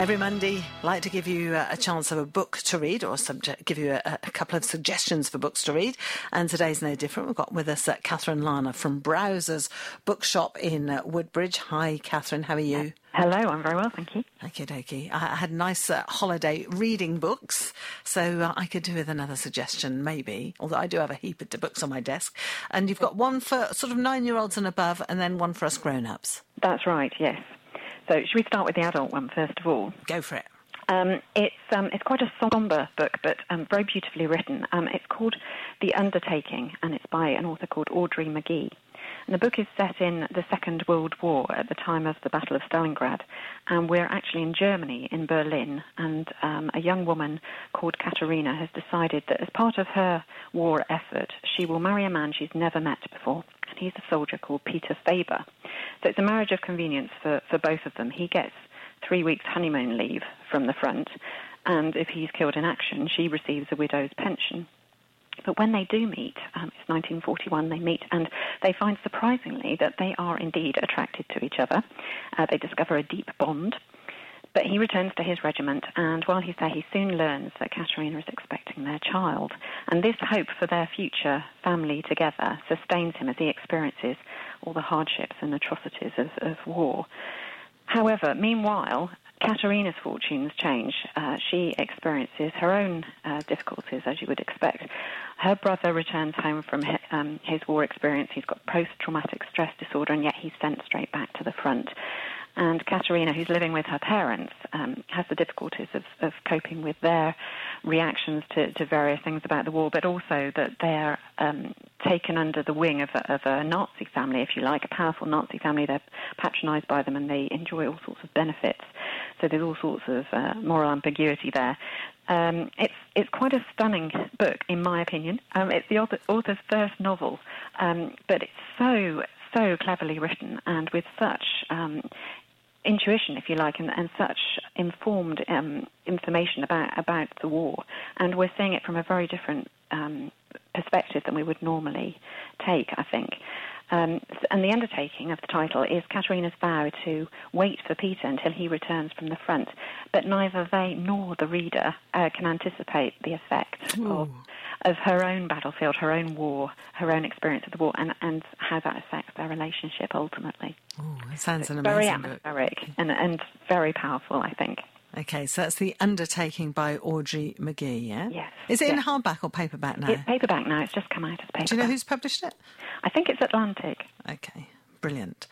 Every Monday, like to give you a chance of a book to read, or give you a couple of suggestions for books to read. And today's no different. We've got with us Catherine Lana from Browsers Bookshop in Woodbridge. Hi, Catherine. How are you? Hello, I'm very well, thank you. Okie dokie. I had a nice holiday reading books, so I could do with another suggestion, maybe, although I do have a heap of books on my desk. And you've got one for sort of 9-year-olds and above, and then one for us grown-ups. That's right, yes. So should we start with the adult one first of all? Go for it. It's quite a somber book, but very beautifully written. It's called The Undertaking, and it's by an author called Audrey McGee. And the book is set in the Second World War at the time of the Battle of Stalingrad. And we're actually in Germany, in Berlin, and a young woman called Katerina has decided that as part of her war effort, she will marry a man she's never met before. And he's a soldier called Peter Faber. So it's a marriage of convenience for both of them. He gets 3 weeks honeymoon leave from the front, and if he's killed in action, she receives a widow's pension. But when they do meet, it's 1941, they meet, and they find surprisingly that they are indeed attracted to each other. They discover a deep bond. But he returns to his regiment, and while he's there, he soon learns that Katerina is expecting their child. And this hope for their future family together sustains him as he experiences all the hardships and atrocities of war. However, meanwhile, Katerina's fortunes change. She experiences her own difficulties, as you would expect. Her brother returns home from his war experience. He's got post-traumatic stress disorder, and yet he's sent straight back to the front. And Katerina, who's living with her parents, has the difficulties of coping with their reactions to various things about the war, but also that they're taken under the wing of a Nazi family, if you like, a powerful Nazi family. They're patronised by them and they enjoy all sorts of benefits. So there's all sorts of moral ambiguity there. It's quite a stunning book, in my opinion. It's the author's first novel, but it's so cleverly written and with such intuition, if you like, and such informed information about the war. And we're seeing it from a very different perspective than we would normally take, I think. And the undertaking of the title is Katerina's vow to wait for Peter until he returns from the front, but neither they nor the reader can anticipate the effect of her own battlefield, her own war, her own experience of the war, and how that affects their relationship ultimately. Oh, it sounds an very amazing book. Very atmospheric and very powerful, I think. Okay, so that's The Undertaking by Audrey McGee, yeah? Yes. Is it in hardback or paperback now? It's paperback now. It's just come out as paperback. Do you know who's published it? I think it's Atlantic. Okay, brilliant.